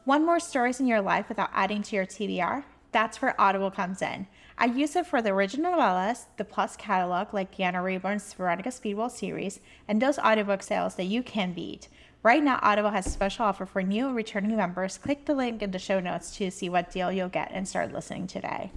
Want more stories in your life without adding to your TBR? That's where Audible comes in. I use it for the original novellas, the Plus catalog like Deanna Rayburn's Veronica Speedwell series, and those audiobook sales that you can beat. Right now, Audible has a special offer for new and returning members. Click the link in the show notes to see what deal you'll get and start listening today.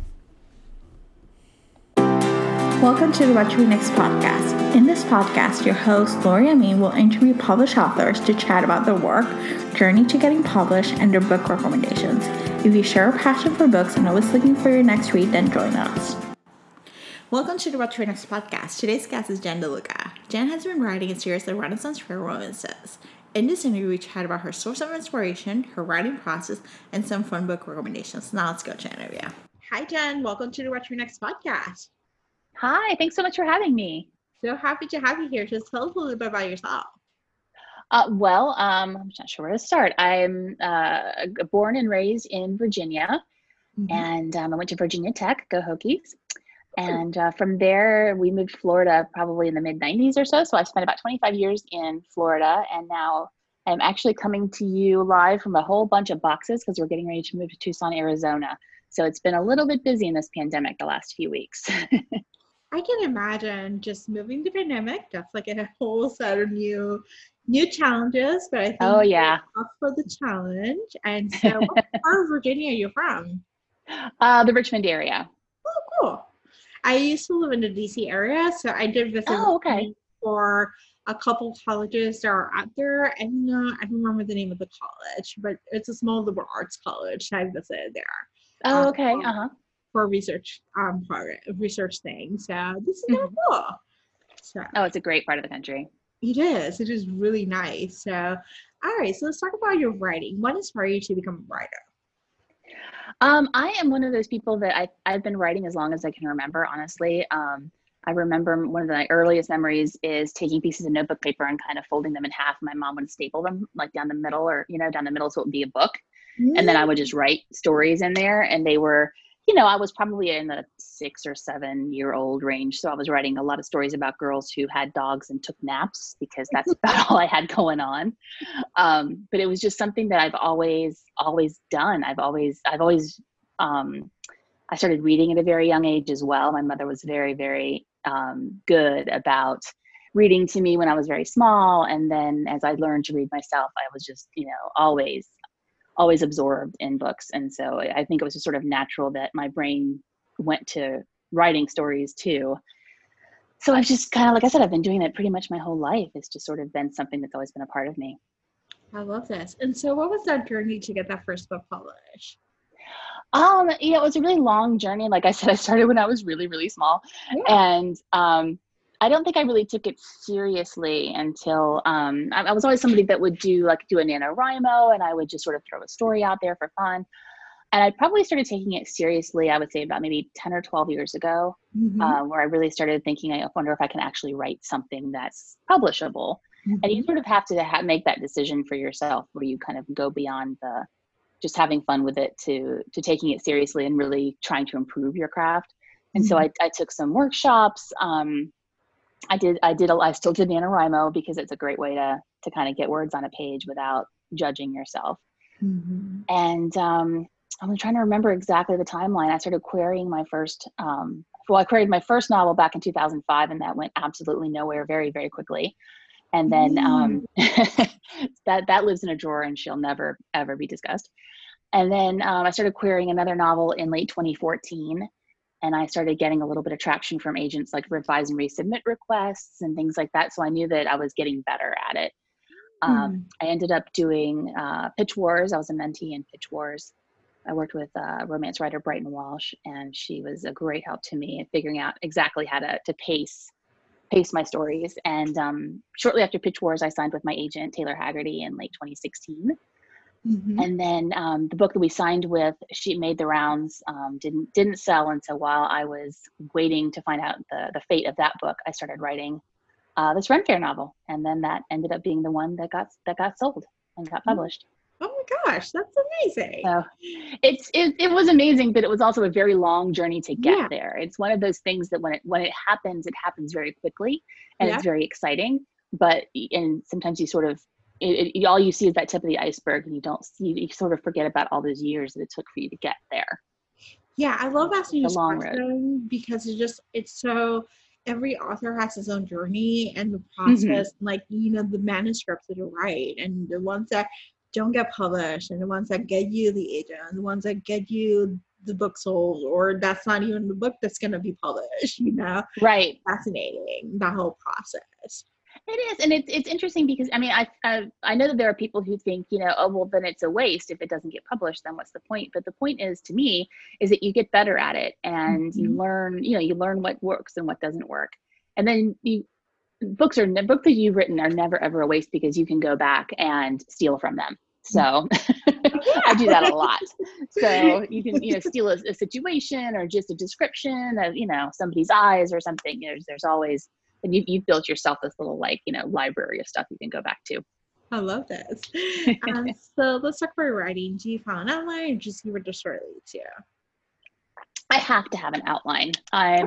Welcome to the What to Read Next podcast. In this podcast, your host, Lori Amin, will interview published authors to chat about their work, journey to getting published, and their book recommendations. If you share a passion for books and always looking for your next read, then join us. Welcome to the What to Read Next podcast. Today's guest is Jen DeLuca. Jen has been writing a series of Renaissance fair romances. In this interview, we chat about her source of inspiration, her writing process, and some fun book recommendations. Now let's go to the interview. Hi, Jen. Welcome to the What to Read Next podcast. Hi, thanks so much for having me. So happy to have you here. Just tell us a little bit about yourself. I'm not sure where to start. I'm born and raised in Virginia, and I went to Virginia Tech, go Hokies. And from there, we moved to Florida probably in the mid-90s or so. So I spent about 25 years in Florida, and now I'm actually coming to you live from a whole bunch of boxes because we're getting ready to move to Tucson, Arizona. So it's been a little bit busy in this pandemic the last few weeks. I can imagine just moving the pandemic. That's like a whole set of new challenges, but I think you're up for the challenge. And so, what part of Virginia are you from? The Richmond area. Oh, cool. I used to live in the DC area, so I did visit for a couple colleges that are out there. And I don't remember the name of the college, but it's a small liberal arts college. I visited there. Oh, okay. For research research thing. So this is kind of cool. So it's a great part of the country. It is. It is really nice. So all right, so let's talk about your writing. What inspired you to become a writer? I am one of those people that I've been writing as long as I can remember, honestly. I remember one of my earliest memories is taking pieces of notebook paper and kind of folding them in half. My mom would staple them like down the middle so it would be a book. And then I would just write stories in there, and they were, I was probably in the 6 or 7 year old range. So I was writing a lot of stories about girls who had dogs and took naps because that's about all I had going on. But it was just something that I've always done. I started reading at a very young age as well. My mother was very, very good about reading to me when I was very small. And then as I learned to read myself, I was just, always absorbed in books. And so I think it was just sort of natural that my brain went to writing stories too. So I've just kind of, like I said, I've been doing it pretty much my whole life. It's just sort of been something that's always been a part of me. I love this. And so what was that journey to get that first book published? It was a really long journey. Like I said, I started when I was really, really small. Yeah. And I don't think I really took it seriously until I was always somebody that would do a NaNoWriMo, and I would just sort of throw a story out there for fun. And I probably started taking it seriously, I would say about maybe 10 or 12 years ago, where I really started thinking, I wonder if I can actually write something that's publishable. And you sort of have to make that decision for yourself, where you kind of go beyond the just having fun with it to taking it seriously and really trying to improve your craft. And so I took some workshops. I still did NaNoWriMo because it's a great way to kind of get words on a page without judging yourself. And I'm trying to remember exactly the timeline. I started querying my first, I queried my first novel back in 2005, and that went absolutely nowhere very, very quickly. And then that lives in a drawer and she'll never, ever be discussed. And then I started querying another novel in late 2014. And I started getting a little bit of traction from agents, like revise and resubmit requests and things like that. So I knew that I was getting better at it. I ended up doing Pitch Wars. I was a mentee in Pitch Wars. I worked with romance writer Brighton Walsh, and she was a great help to me in figuring out exactly how to pace my stories. And shortly after Pitch Wars, I signed with my agent, Taylor Haggerty, in late 2016. And then the book that we signed with, she made the rounds, didn't sell. And so while I was waiting to find out the fate of that book, I started writing this Ren Fair novel. And then that ended up being the one that got sold and got published. Oh my gosh, that's amazing. So it was amazing, but it was also a very long journey to get there. It's one of those things that when it happens very quickly, and it's very exciting. And sometimes you sort of all you see is that tip of the iceberg, and you sort of forget about all those years that it took for you to get there. Yeah, I love asking It's this a long road. question because it's so, every author has his own journey and the Mm-hmm. process, like, the manuscripts that you write and the ones that don't get published and the ones that get you the agent and the ones that get you the book sold, or that's not even the book that's going to be published, Right. Fascinating, that whole process. It is, and it's interesting because I mean I know that there are people who think, oh well, then it's a waste if it doesn't get published, then what's the point? But the point is, to me, is that you get better at it, and you learn what works and what doesn't work, and then books that you've written are never ever a waste because you can go back and steal from them. So I do that a lot. So you can steal a situation or just a description of somebody's eyes or something. There's always. And you've built yourself this little library of stuff you can go back to. I love this. So let's talk about writing. Do you file an outline or just you were just shortly too? I have to have an outline. I've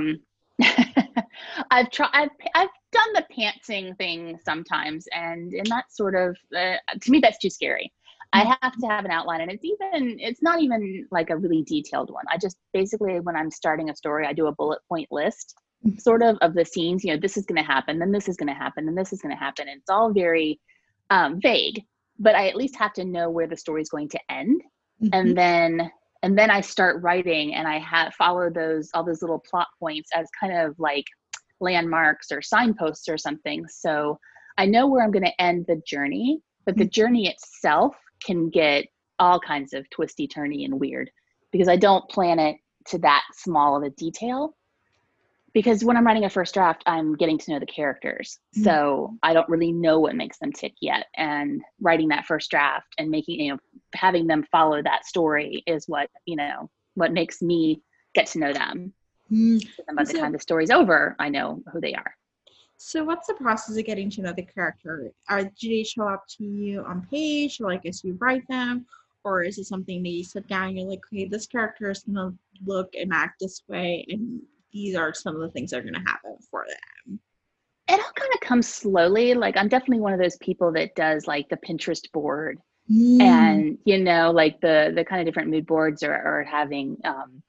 done the pantsing thing sometimes, and that's sort of to me that's too scary. I have to have an outline, and it's not even like a really detailed one. I just basically, when I'm starting a story, I do a bullet point list sort of the scenes, this is going to happen, then this is going to happen, and this is going to happen. And it's all very vague, but I at least have to know where the story is going to end. And then I start writing, and I follow all those little plot points as kind of like landmarks or signposts or something. So I know where I'm going to end the journey, but the journey itself can get all kinds of twisty, turny, and weird because I don't plan it to that small of a detail. Because when I'm writing a first draft, I'm getting to know the characters. So I don't really know what makes them tick yet. And writing that first draft and making, having them follow that story is what makes me get to know them. And by the time the story's over, I know who they are. So what's the process of getting to know the character? Do they show up to you on page, or as you write them? Or is it something that you sit down and you're like, okay, this character is going to look and act this way, and these are some of the things that are going to happen for them? It all kind of comes slowly. Like, I'm definitely one of those people that does like the Pinterest board and, like the kind of different mood boards or having,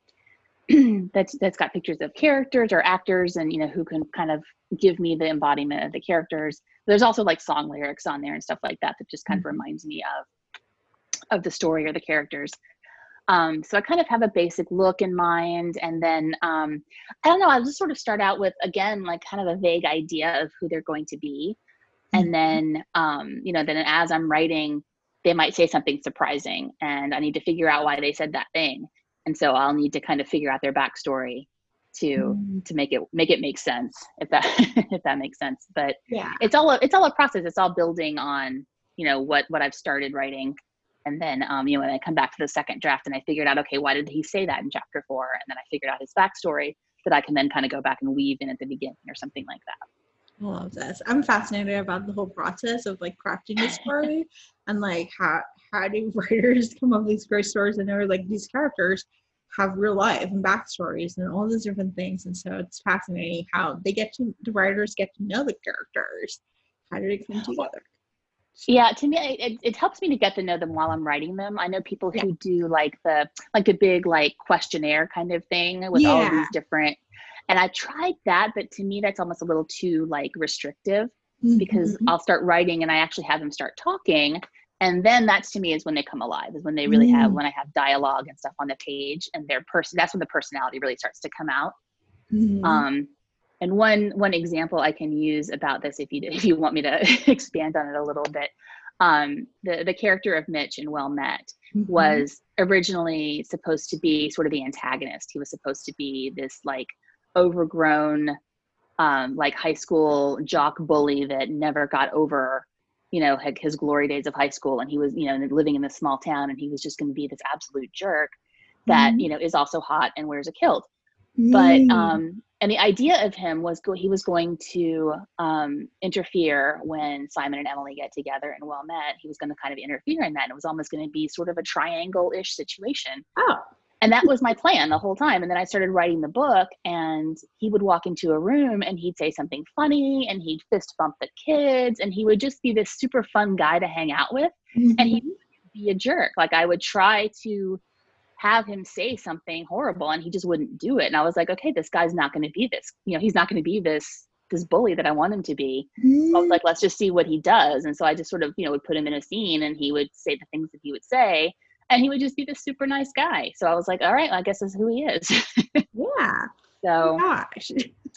that's got pictures of characters or actors and, who can kind of give me the embodiment of the characters. There's also like song lyrics on there and stuff like that just kind of reminds me of the story or the characters. So I kind of have a basic look in mind, and then I don't know, I'll just sort of start out with, again, like kind of a vague idea of who they're going to be. And then, then as I'm writing, they might say something surprising and I need to figure out why they said that thing. And so I'll need to kind of figure out their backstory to make it make sense, if that makes sense. But yeah, it's all a process. It's all building on, what I've started writing. And then, when I come back to the second draft and I figured out, okay, why did he say that in chapter 4? And then I figured out his backstory that I can then kind of go back and weave in at the beginning or something like that. I love this. I'm fascinated about the whole process of like crafting the story and like how do writers come up with these great stories, and they're like, these characters have real life and backstories and all these different things. And so it's fascinating how the writers get to know the characters. How do they come together? Yeah, to me, it helps me to get to know them while I'm writing them. I know people who do like the big like questionnaire kind of thing with all of these different, and I tried that, but to me that's almost a little too like restrictive because I'll start writing and I actually have them start talking, and then that's, to me, is when they come alive, is when they really when I have dialogue and stuff on the page, and that's when the personality really starts to come out. And one example I can use about this, if you want me to expand on it a little bit, the character of Mitch in Well Met was originally supposed to be sort of the antagonist. He was supposed to be this like overgrown, like high school jock bully that never got over, his glory days of high school, and he was, living in this small town, and he was just going to be this absolute jerk that is also hot and wears a kilt. But and the idea of him was he was going to interfere when Simon and Emily get together in Well Met. He was going to kind of interfere in that, and it was almost going to be sort of a triangle-ish situation. Oh. And that was my plan the whole time. And then I started writing the book, and he would walk into a room and he'd say something funny, and he'd fist bump the kids, and he would just be this super fun guy to hang out with. And he would be a jerk. Like, I would try to have him say something horrible and he just wouldn't do it. And I was like, okay, this guy's not going to be this, he's not going to be this bully that I want him to be. I was like, let's just see what he does. And so I just sort of, would put him in a scene, and he would say the things that he would say, and he would just be this super nice guy. So I was like, all right, I guess this is who he is. Yeah. So gosh.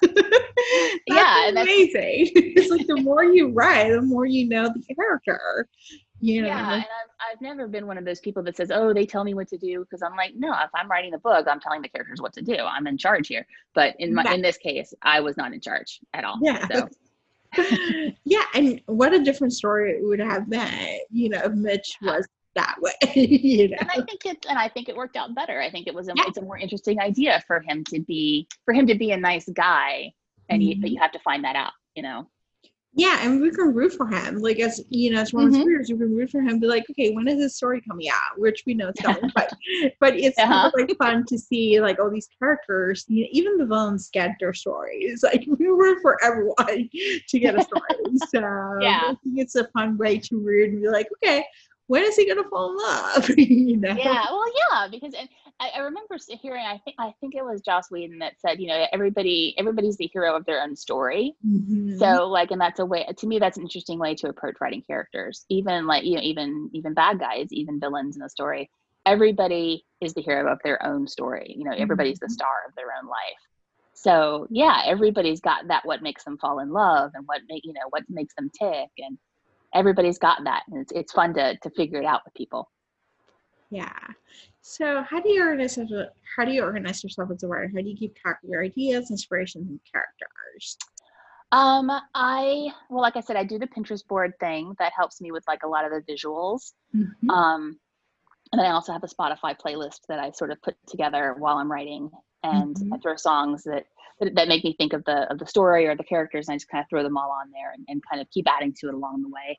Yeah, and amazing. It's like the more you write, the more you know the character. Yeah, and I've never been one of those people that says, oh, they tell me what to do, because I'm like, no, if I'm writing the book, I'm telling the characters what to do. I'm in charge here. But in this case, I was not in charge at all. Yeah. So. Yeah, and what a different story it would have been, if Mitch was that way. And I think it worked out better. I think it's a more interesting idea for him to be a nice guy, and but you have to find that out. Yeah, and we can root for him. Like, as as one of his readers, you can root for him. Be like, okay, when is this story coming out? Which we know it's coming, but it's kind of like fun to see like all these characters. Even the villains get their stories. Like, we root for everyone to get a story. So I think it's a fun way to root and be like, okay, when is he gonna fall in love? Yeah, well, yeah, because I remember hearing, I think it was Joss Whedon that said, everybody's the hero of their own story. So like, and that's a way, to me, that's an interesting way to approach writing characters. Even like, even bad guys, even villains in a story, everybody is the hero of their own story. Everybody's the star of their own life. So yeah, everybody's got that, what makes them fall in love, and what makes them tick, and everybody's got that. And it's fun to figure it out with people. Yeah. So how do you organize yourself as a writer? How do you keep track of your ideas, inspirations, and characters? Like I said, I do the Pinterest board thing that helps me with like a lot of the visuals. And then I also have a Spotify playlist that I sort of put together while I'm writing, and I throw songs that make me think of the story or the characters, and I just kind of throw them all on there and kind of keep adding to it along the way.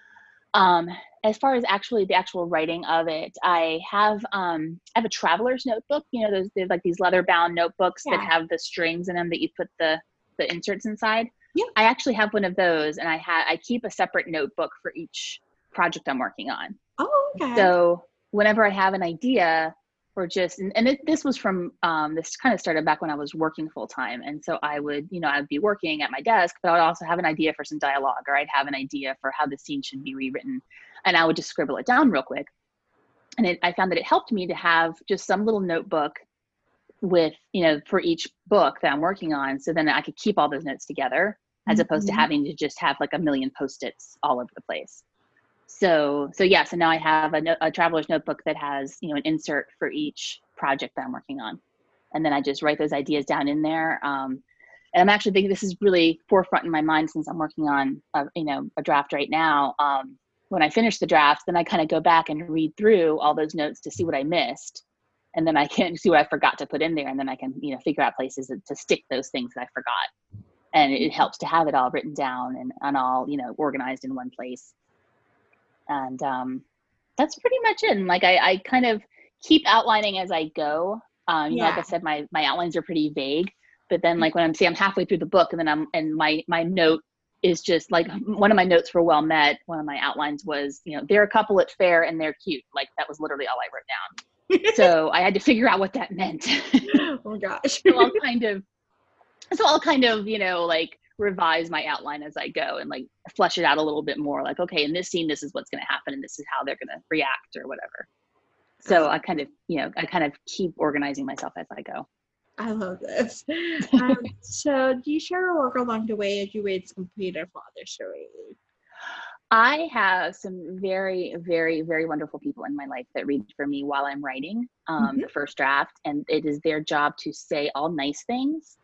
As far as the actual writing of it, I have a traveler's notebook. There's like these leather bound notebooks that have the strings in them that you put the inserts inside. Yeah. I actually have one of those, and I keep a separate notebook for each project I'm working on. Oh, okay. So whenever I have an idea, or just, and this was from, this kind of started back when I was working full time. And so I would, I'd be working at my desk, but I would also have an idea for some dialogue, or I'd have an idea for how the scene should be rewritten. And I would just scribble it down real quick. And I found that it helped me to have just some little notebook with, for each book that I'm working on. So then I could keep all those notes together, as opposed to having to just have like a million Post-its all over the place. So now I have a traveler's notebook that has, an insert for each project that I'm working on. And then I just write those ideas down in there. And I'm actually thinking this is really forefront in my mind, since I'm working on, a draft right now. When I finish the draft, then I kind of go back and read through all those notes to see what I missed. And then I can see what I forgot to put in there. And then I can, figure out places to stick those things that I forgot. And it helps to have it all written down and all, organized in one place. And that's pretty much it. And like, I kind of keep outlining as I go. Like I said, my outlines are pretty vague, but then like when I'm halfway through the book, and then my note is just like, one of my notes for Well Met, one of my outlines was, they're a couple at fair and they're cute. Like, that was literally all I wrote down. So I had to figure out what that meant. Oh my gosh. So I'll kind of, like revise my outline as I go and like flesh it out a little bit more. Like, okay, in this scene, this is what's going to happen, and this is how they're going to react or whatever. So I kind of keep organizing myself as I go. I love this. So do you share your work along the way as you wait to complete a father story? I have some very, very, very wonderful people in my life that read for me while I'm writing the first draft, and it is their job to say all nice things.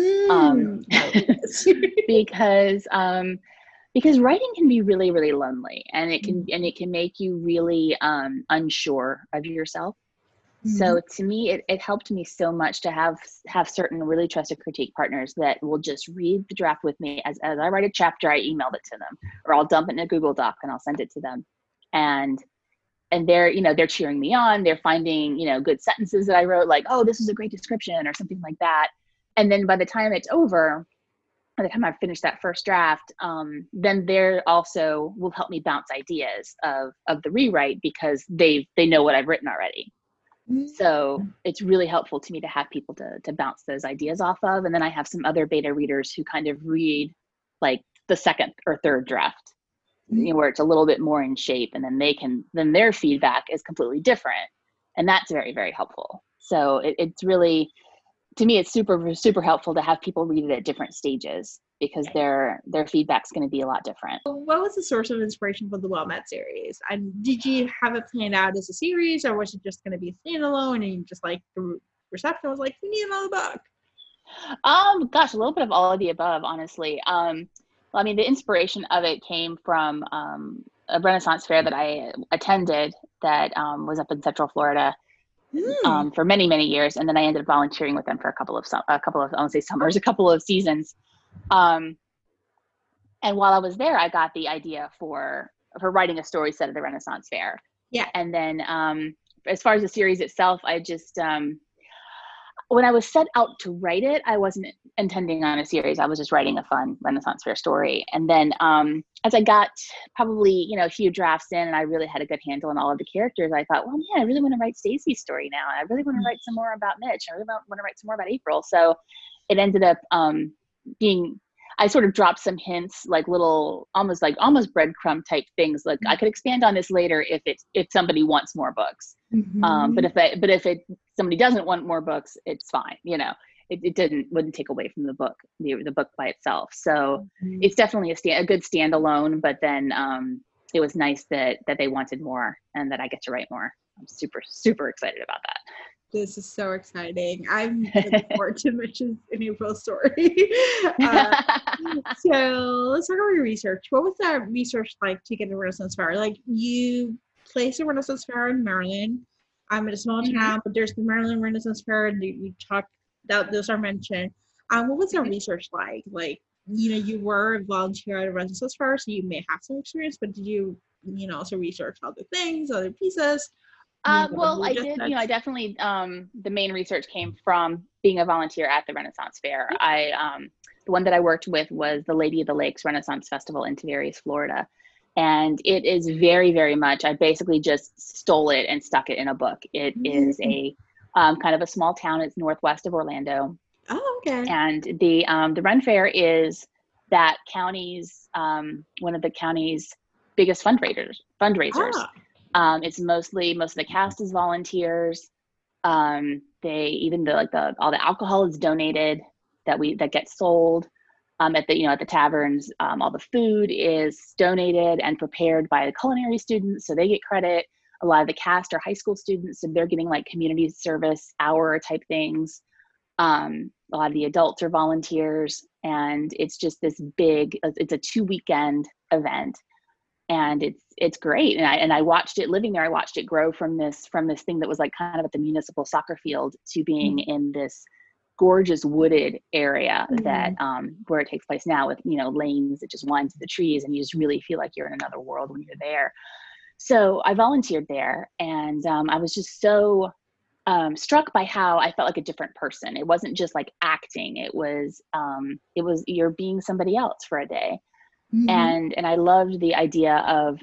Because writing can be really, really lonely, and it can make you really unsure of yourself. So to me, it helped me so much to have certain really trusted critique partners that will just read the draft with me. As I write a chapter, I email it to them, or I'll dump it in a Google Doc and I'll send it to them. And and they're cheering me on. They're finding, good sentences that I wrote, like, oh, this is a great description or something like that. And then by the time it's over, by the time I've finished that first draft, then they're also will help me bounce ideas of the rewrite because they know what I've written already. So it's really helpful to me to have people to bounce those ideas off of. And then I have some other beta readers who kind of read like the second or third draft, where it's a little bit more in shape, and then their feedback is completely different. And that's very, very helpful. So it's really, to me, it's super, super helpful to have people read it at different stages because their feedback's going to be a lot different. What was the source of inspiration for the Well Met series? And did you have it planned out as a series, or was it just going to be a standalone and you just like the reception was like, we need another book? Gosh, a little bit of all of the above, honestly. The inspiration of it came from a Renaissance fair that I attended that was up in Central Florida for many, many years. And then I ended up volunteering with them for a couple of I won't say summers, a couple of seasons. And while I was there, I got the idea for writing a story set at the Renaissance fair. Yeah. And then as far as the series itself, I just, when I was set out to write it, I wasn't intending on a series. I was just writing a fun Renaissance fair story. And then as I got probably, a few drafts in and I really had a good handle on all of the characters, I thought, well, yeah, I really want to write Stacy's story now. I really want to write some more about Mitch. I really want to write some more about April. So it ended up I sort of dropped some hints, like little, almost breadcrumb type things. Like I could expand on this later if somebody wants more books. But if somebody doesn't want more books, it's fine. It wouldn't take away from the book, the book by itself. So it's definitely a good standalone. But then it was nice that they wanted more and that I get to write more. I'm super, super excited about that. This is so exciting. I'm looking forward to Mitch's and April's story. So let's talk about your research. What was that research like to get a Renaissance fair? Like you placed a Renaissance fair in Maryland. I'm in a small town, but there's the Maryland Renaissance Fair, and you talked that those are mentioned. What was that research like? Like, you were a volunteer at a Renaissance fair, so you may have some experience, but did you, also research other things, other pieces? Well, I did, I definitely, the main research came from being a volunteer at the Renaissance Fair. The one that I worked with was the Lady of the Lakes Renaissance Festival in Tavares, Florida. And it is very, very much, I basically just stole it and stuck it in a book. It is a kind of a small town. It's northwest of Orlando. Oh, okay. And the Ren Fair is that county's, one of the county's biggest fundraisers. It's most of the cast is volunteers. All the alcohol is donated that gets sold at the taverns. All the food is donated and prepared by the culinary students, so they get credit. A lot of the cast are high school students, so they're getting like community service hour type things. A lot of the adults are volunteers, and it's just this big. It's a 2-weekend event. And it's great. And I watched it living there. I watched it grow from this thing that was like kind of at the municipal soccer field to being in this gorgeous wooded area that where it takes place now with, lanes that just wind to the trees, and you just really feel like you're in another world when you're there. So I volunteered there, and I was just so struck by how I felt like a different person. It wasn't just like acting. It was you're being somebody else for a day. And I loved the idea of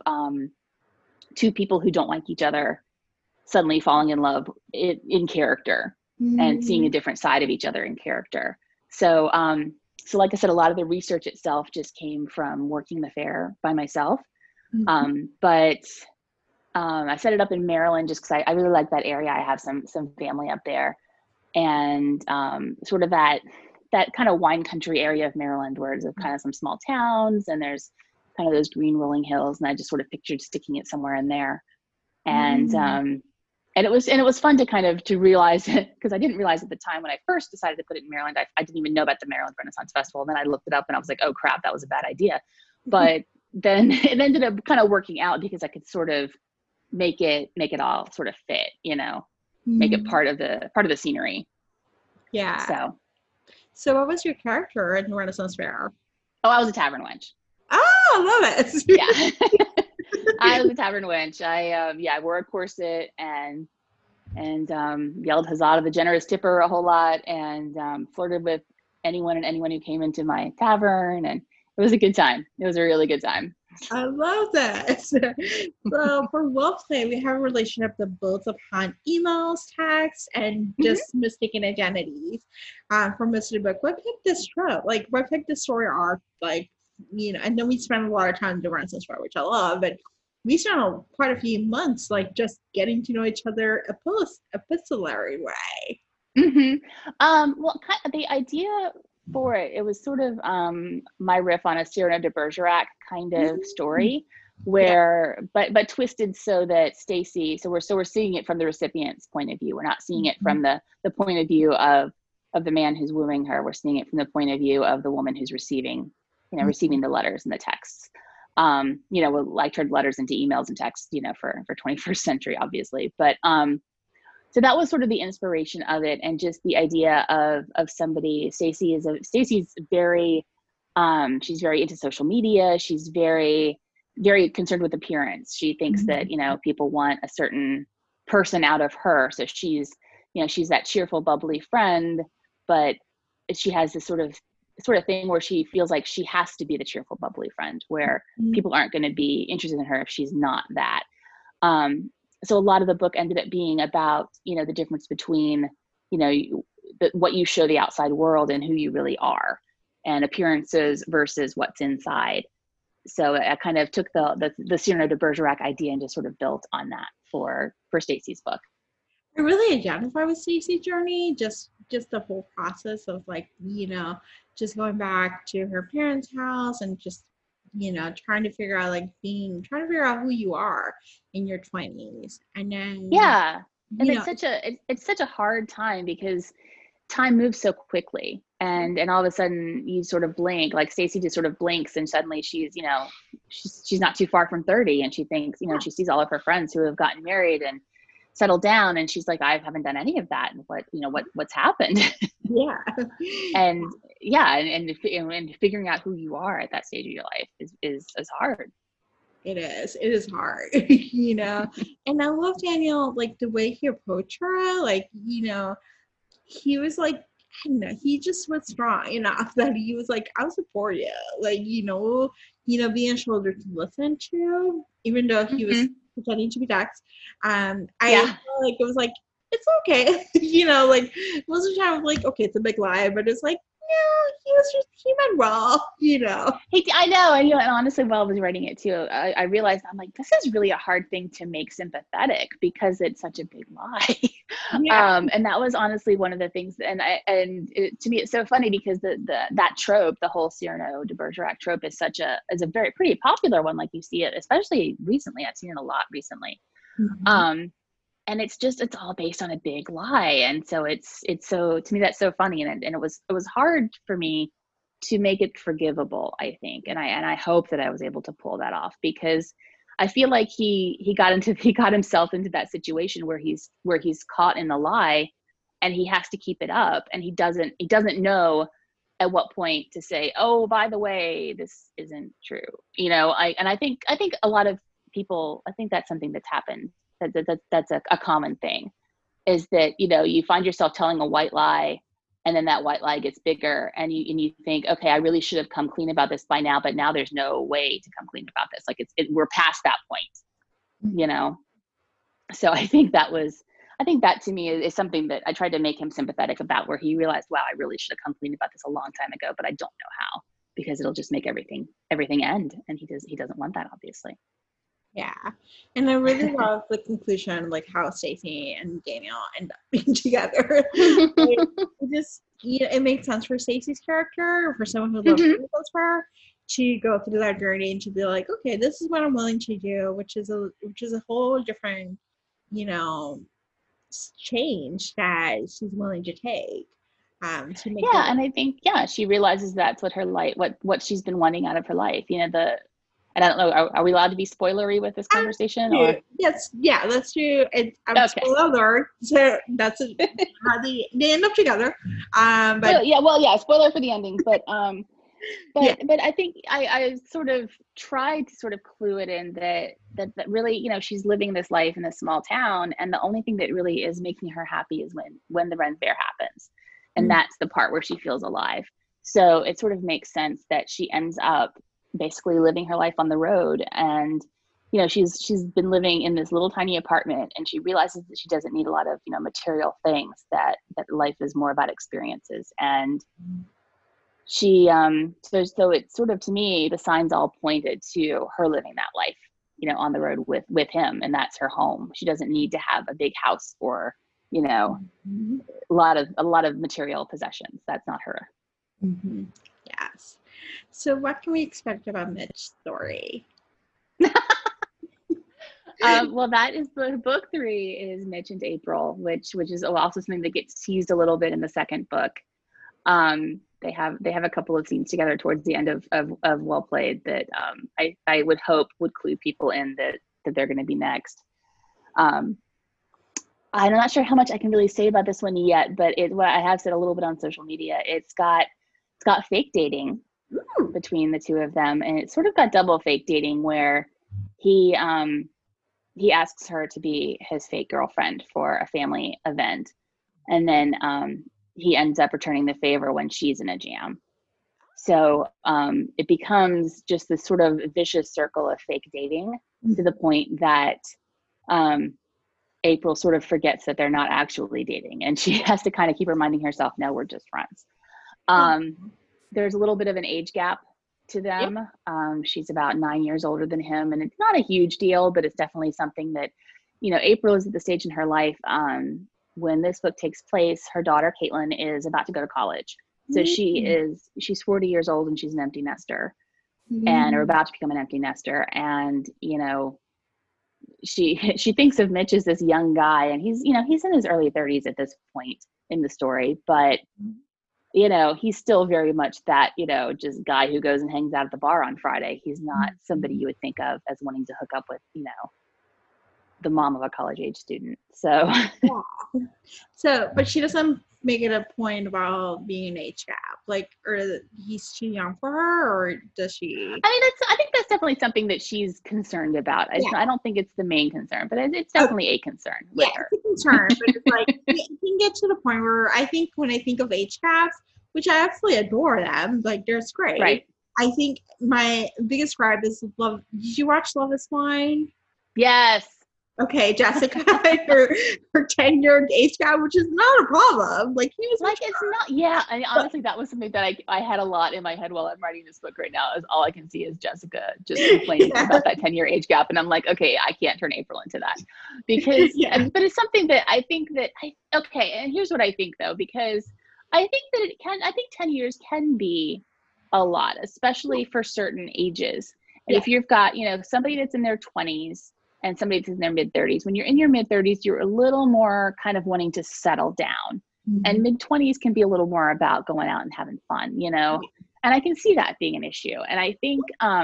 two people who don't like each other suddenly falling in love in character and seeing a different side of each other in character. So like I said, a lot of the research itself just came from working the fair by myself. But I set it up in Maryland just because I really like that area. I have some family up there, and sort of that kind of wine country area of Maryland where there's kind of some small towns and there's kind of those green rolling hills. And I just sort of pictured sticking it somewhere in there. And it was fun to kind of to realize it, because I didn't realize at the time when I first decided to put it in Maryland, I didn't even know about the Maryland Renaissance Festival. And then I looked it up and I was like, oh crap, that was a bad idea. But then it ended up kind of working out because I could sort of make it all sort of fit, make it part of the scenery. Yeah. So what was your character in the Renaissance Fair? Oh, I was a tavern wench. Oh, I love it. Yeah. I was a tavern wench. I wore a corset and yelled huzzah the generous tipper a whole lot, and flirted with anyone who came into my tavern, and it was a good time. It was a really good time. I love that. So for Wolfsley, we have a relationship that builds upon emails, texts, and just mistaken identities. From Mystery Book, what picked this trope? Like, what picked this story arc? Like, and then we spend a lot of time doing this story, which I love, but we spent quite a few months, like, just getting to know each other epistolary way. Well, kind of the idea for it was sort of my riff on a Cyrano de Bergerac kind of story, where but twisted so that Stacy, so we're seeing it from the recipient's point of view. We're not seeing it from the point of view of the man who's wooing her. We're seeing it from the point of view of the woman who's receiving the letters and the texts. I turned letters into emails and texts, for 21st century, obviously, but so that was sort of the inspiration of it, and just the idea of somebody. Stacy's very, she's very into social media. She's very, very concerned with appearance. She thinks that, people want a certain person out of her. So she's that cheerful, bubbly friend, but she has this sort of thing where she feels like she has to be the cheerful, bubbly friend, where people aren't going to be interested in her if she's not that. So a lot of the book ended up being about, the difference between, what you show the outside world and who you really are, and appearances versus what's inside. So I kind of took the Cyrano de Bergerac idea and just sort of built on that for Stacy's book. I really identify with Stacy's journey, just the whole process of, like, just going back to her parents' house and just, trying to figure out who you are in your 20s. And then and it's such a hard time, because time moves so quickly, and all of a sudden you sort of blink, like Stacy just sort of blinks, and suddenly she's not too far from 30, and she thinks, she sees all of her friends who have gotten married and settled down, and she's like, I haven't done any of that, and what's happened? And figuring out who you are at that stage of your life is hard. It is hard. And I love Daniel, like, the way he approached her, like, he was like, he just was strong enough that he was like, I'll support you, like, being a shoulder to listen to, even though he was pretending to be Dex. I feel like it was like, it's okay. Like, most of the time I was like, okay, it's a big lie, but it's like, he meant well, I know, and honestly, while I was writing it too, I realized, I'm like, this is really a hard thing to make sympathetic, because it's such a big lie. And that was honestly one of the things, to me it's so funny, because that trope, the whole Cyrano de Bergerac trope, is a pretty popular one. Like, you see it, especially recently. I've seen it a lot recently. And it's all based on a big lie. And so it's so, to me, that's so funny. And it was hard for me to make it forgivable, I think. And I hope that I was able to pull that off, because I feel like he got himself into that situation where he's caught in the lie, and he has to keep it up. And he doesn't know at what point to say, oh, by the way, this isn't true. I think a lot of people, I think that's something that's happened. That's a common thing, is that, you find yourself telling a white lie, and then that white lie gets bigger, and you think, okay, I really should have come clean about this by now, but now there's no way to come clean about this. Like, we're past that point, So I think that to me is something that I tried to make him sympathetic about, where he realized, wow, I really should have come clean about this a long time ago, but I don't know how, because it'll just make everything end. And he doesn't want that, obviously. Yeah. And I really love the conclusion, like, how Stacy and Daniel end up being together. It makes sense for Stacy's character, for someone who loves her, to go through that journey and to be like, okay, this is what I'm willing to do, which is a whole different, change that she's willing to take. To make and I think, she realizes that's what her life, what she's been wanting out of her life. And I don't know, are we allowed to be spoilery with this conversation? Or? Yes, let's do it. Spoiler, so that's how they end up together. Spoiler for the ending. But But I think I sort of tried to sort of clue it in that really, you know, she's living this life in a small town, and the only thing that really is making her happy is when the Ren Fair happens, and that's the part where she feels alive. So it sort of makes sense that she ends up basically living her life on the road, and you know, she's been living in this little tiny apartment, and she realizes that she doesn't need a lot of, you know, material things, that life is more about experiences. And she so it sort of, to me, the signs all pointed to her living that life, you know, on the road with him, and that's her home. She doesn't need to have a big house or, you know, a lot of material possessions. That's not her. Yes. So what can we expect about Mitch's story? Well, that is book 3 is Mitch and April, which is also something that gets teased a little bit in the second book. They have a couple of scenes together towards the end of Well Played that I would hope would clue people in that they're going to be next. I'm not sure how much I can really say about this one yet, but what I have said a little bit on social media, it's got fake dating between the two of them, and it's sort of got double fake dating where he asks her to be his fake girlfriend for a family event, and then he ends up returning the favor when she's in a jam. So it becomes just this sort of vicious circle of fake dating to the point that April sort of forgets that they're not actually dating, and she has to kind of keep reminding herself, no, we're just friends. There's a little bit of an age gap to them. She's about 9 years older than him, and it's not a huge deal, but it's definitely something that, you know, April is at the stage in her life when this book takes place. Her daughter Caitlin is about to go to college, so she's 40 years old, and she's an empty nester, and are about to become an empty nester. And you know, she thinks of Mitch as this young guy, and he's in his early 30s at this point in the story, but you know, he's still very much that, you know, just guy who goes and hangs out at the bar on Friday. He's not somebody you would think of as wanting to hook up with, you know, the mom of a college age student. So, but she doesn't make it a point about being an age gap, like, or that he's too young for her, or does she? I mean, I think that's definitely something that she's concerned about. I don't think it's the main concern, but it's definitely a concern with her. It's a concern, but it's like, you can get to the point where I think when I think of age gaps, which I absolutely adore them, like, they're great. Right. I think my biggest gripe is Love. Did you watch Love is Blind? Yes. Okay, Jessica, her 10-year age gap, which is not a problem. Like, he was like, it's not. Yeah, I mean, honestly, that was something that I had a lot in my head while I'm writing this book right now. Is all I can see is Jessica just complaining about that 10-year age gap, and I'm like, okay, I can't turn April into that, because. But it's something that I think that okay, and here's what I think though, because I think that it can. I think 10 years can be a lot, especially for certain ages. And if you've got, you know, somebody that's in their 20s. And somebody that's in their mid-30s. When you're in your mid-30s, you're a little more kind of wanting to settle down. And mid-20s can be a little more about going out and having fun, you know? And I can see that being an issue. And I think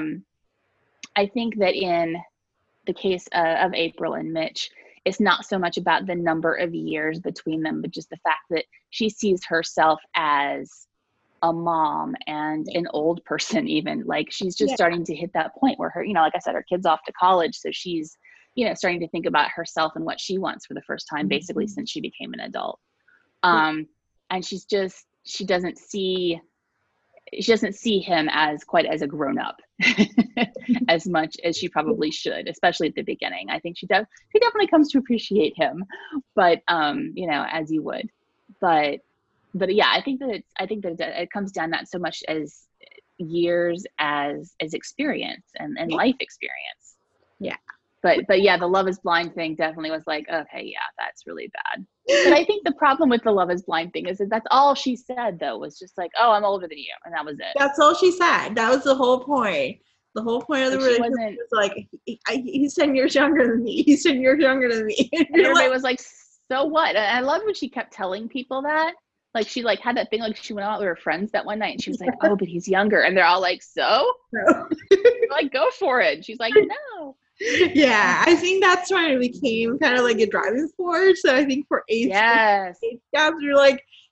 that in the case of April and Mitch, it's not so much about the number of years between them, but just the fact that she sees herself as a mom and an old person even. Like, she's just starting to hit that point where her, you know, like I said, her kid's off to college. So she's, you know, starting to think about herself and what she wants for the first time, basically since she became an adult. And she doesn't see him as quite as a grown-up as much as she probably should, especially at the beginning. I think she definitely comes to appreciate him, but you know, as you would. But yeah, I think that it comes down not so much as years as experience and life experience. Yeah. But yeah, the Love is Blind thing definitely was like, okay, yeah, that's really bad. But I think the problem with the Love is Blind thing is that that's all she said, though, was just like, oh, I'm older than you. And that was it. That's all she said. That was the whole point. The whole point of the relationship was like, he's 10 years younger than me. He's 10 years younger than me. And everybody was like, so what? And I loved when she kept telling people that. Like, she like had that thing, like she went out with her friends that one night and she was like, oh, but he's younger. And they're all like, so? No. Like, go for it. And she's like, no. Yeah, I think that's when it became kind of like a driving force. So I think for age gaps, you're like,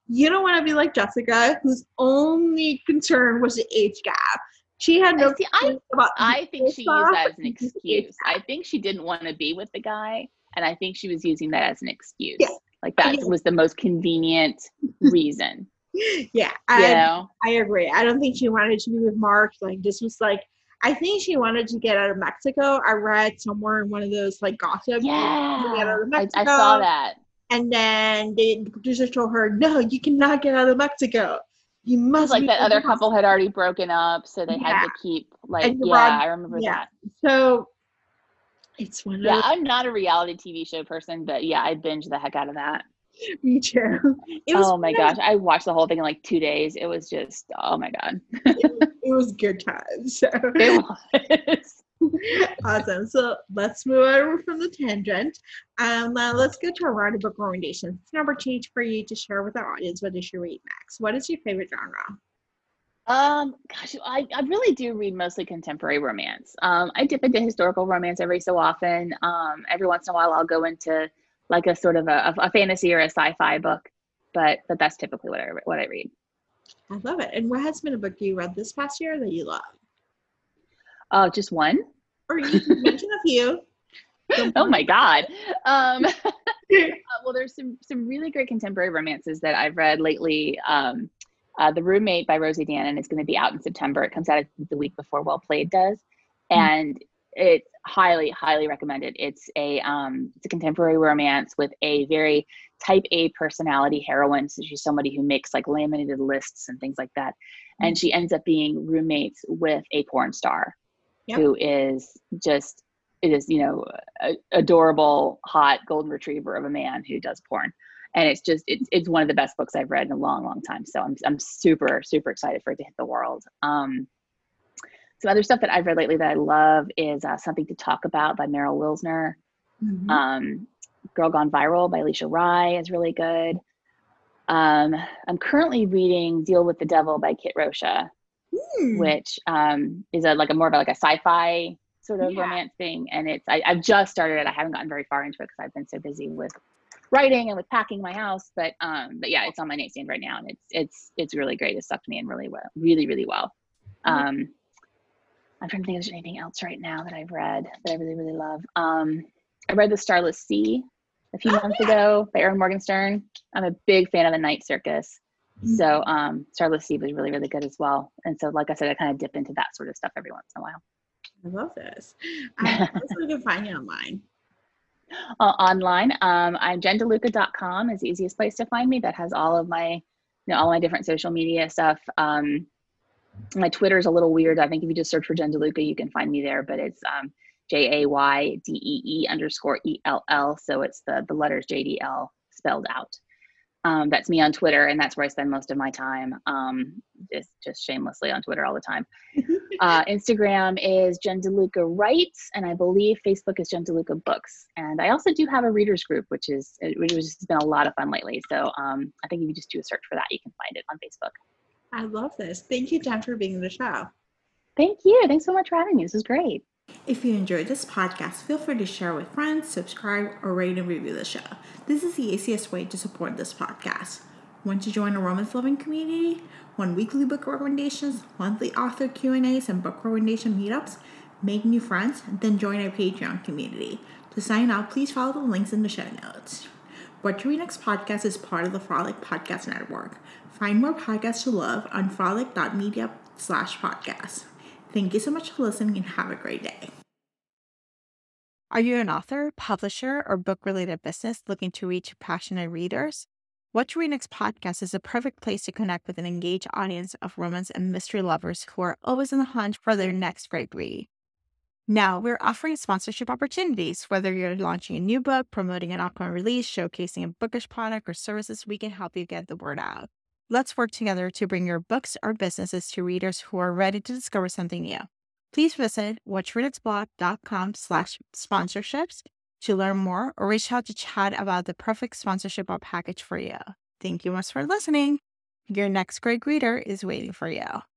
You don't want to be like Jessica, whose only concern was the age gap. She had no concern about I think she used that as an age excuse. gap. I think she didn't want to be with the guy, and I think she was using that as an excuse. Yeah. Like that was the most convenient reason. Yeah, I agree. I don't think she wanted to be with Mark. Like this was like, I think she wanted to get out of Mexico. I read somewhere in one of those like gossip. Yeah, get out of Mexico. I saw that. And then the producer told her, "No, you cannot get out of Mexico. You must." Like that other couple had already broken up, so they had to keep like. I remember that. So it's one of those. I'm not a reality TV show person, but I binged the heck out of that. Me too. Oh my gosh, I watched the whole thing in like 2 days. It was just, oh my god. it was good times. So. It was. Awesome. So let's move over from the tangent. Let's go to our round of book recommendations. It's an opportunity for you to share with our audience what did you read next. What is your favorite genre? Gosh, I really do read mostly contemporary romance. I dip into historical romance every so often. Every once in a while I'll go into like a sort of a fantasy or a sci-fi book, but that's typically what I read. I love it. And what has been a book you read this past year that you love? Oh, just one? Or you can mention a few. Oh my God. Well, there's some really great contemporary romances that I've read lately. The Roommate by Rosie Danan is going to be out in September. It comes out the week before Well Played does. And it's highly, highly recommended. It's a contemporary romance with a very type A personality heroine. So she's somebody who makes like laminated lists and things like that. And she ends up being roommates with a porn star who is just, adorable, hot golden retriever of a man who does porn. And it's one of the best books I've read in a long, long time. So I'm super, super excited for it to hit the world. Some other stuff that I've read lately that I love is Something to Talk About by Meryl Wilsner. Girl Gone Viral by Alicia Rai is really good. I'm currently reading Deal with the Devil by Kit Rocha, which is more of a sci-fi sort of romance thing. And I've just started it. I haven't gotten very far into it because I've been so busy with writing and with packing my house. But yeah, it's on my nightstand right now, and it's really great. It sucked me in really well, really, really well. I'm trying to think if there's anything else right now that I've read that I really, really love. I read The Starless Sea a few months ago by Erin Morgenstern. I'm a big fan of The Night Circus. So Starless Sea was really, really good as well. And so, like I said, I kind of dip into that sort of stuff every once in a while. I love this. How can we find you online? Online, I'm jendeluca.com is the easiest place to find me. That has all of my, all my different social media stuff. My Twitter is a little weird. I think if you just search for Jen DeLuca, you can find me there, but it's JAYDEE_ELL. So it's the letters JDL spelled out. That's me on Twitter, and that's where I spend most of my time. Just shamelessly on Twitter all the time. Instagram is Jen DeLuca Writes, and I believe Facebook is Jen DeLuca Books. And I also do have a readers group, which has been a lot of fun lately. So I think if you just do a search for that, you can find it on Facebook. I love this. Thank you, Jen, for being on the show. Thank you. Thanks so much for having me. This was great. If you enjoyed this podcast, feel free to share with friends, subscribe, or rate and review the show. This is the easiest way to support this podcast. Want to join a romance-loving community? Want weekly book recommendations, monthly author Q&As, and book recommendation meetups? Make new friends? Then join our Patreon community. To sign up, please follow the links in the show notes. What You Read Next podcast is part of the Frolic Podcast Network. Find more podcasts to love on frolic.media/podcast. Thank you so much for listening and have a great day. Are you an author, publisher, or book-related business looking to reach passionate readers? What You Read Next podcast is a perfect place to connect with an engaged audience of romance and mystery lovers who are always on the hunt for their next great read. Now, we're offering sponsorship opportunities. Whether you're launching a new book, promoting an upcoming release, showcasing a bookish product or services, we can help you get the word out. Let's work together to bring your books or businesses to readers who are ready to discover something new. Please visit whatyournextblog.com/sponsorships to learn more or reach out to chat about the perfect sponsorship or package for you. Thank you much for listening. Your next great reader is waiting for you.